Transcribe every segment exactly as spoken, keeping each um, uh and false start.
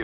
If...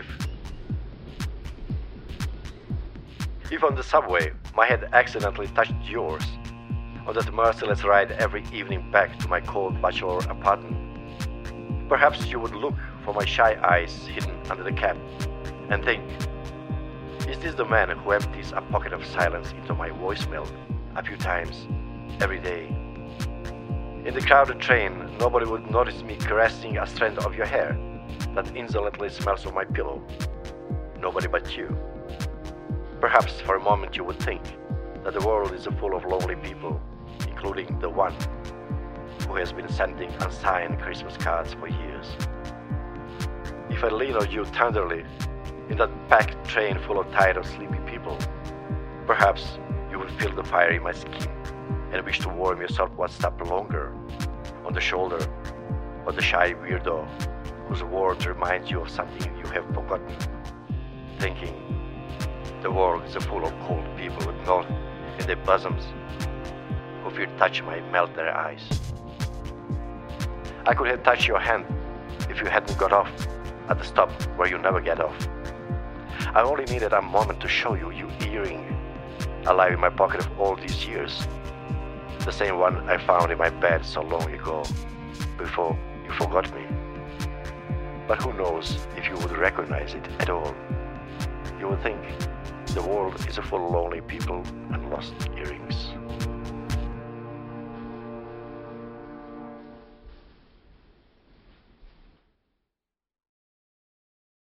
If on the subway my head accidentally touched yours, on that merciless ride every evening back to my cold bachelor apartment, perhaps you would look for my shy eyes hidden under the cap and think, is this the man who empties a pocket of silence into my voicemail a few times every day? In the crowded train, nobody would notice me caressing a strand of your hair that insolently smells of my pillow. Nobody but you. Perhaps for a moment you would think that the world is full of lonely people, including the one who has been sending unsigned Christmas cards for years. If I lean on you tenderly in that packed train full of tired and sleepy people, perhaps you would feel the fire in my skin and wish to warm yourself one step longer on the shoulder of the shy weirdo whose words remind you of something you have forgotten, thinking the world is full of cold people with melt in their bosoms who fear touch might melt their eyes. I could have touched your hand if you hadn't got off at the stop where you never get off. I only needed a moment to show you your earring, alive in my pocket of all these years, the same one I found in my bed so long ago, before you forgot me. But who knows if you would recognize it at all? You would think the world is full of lonely people and lost earrings.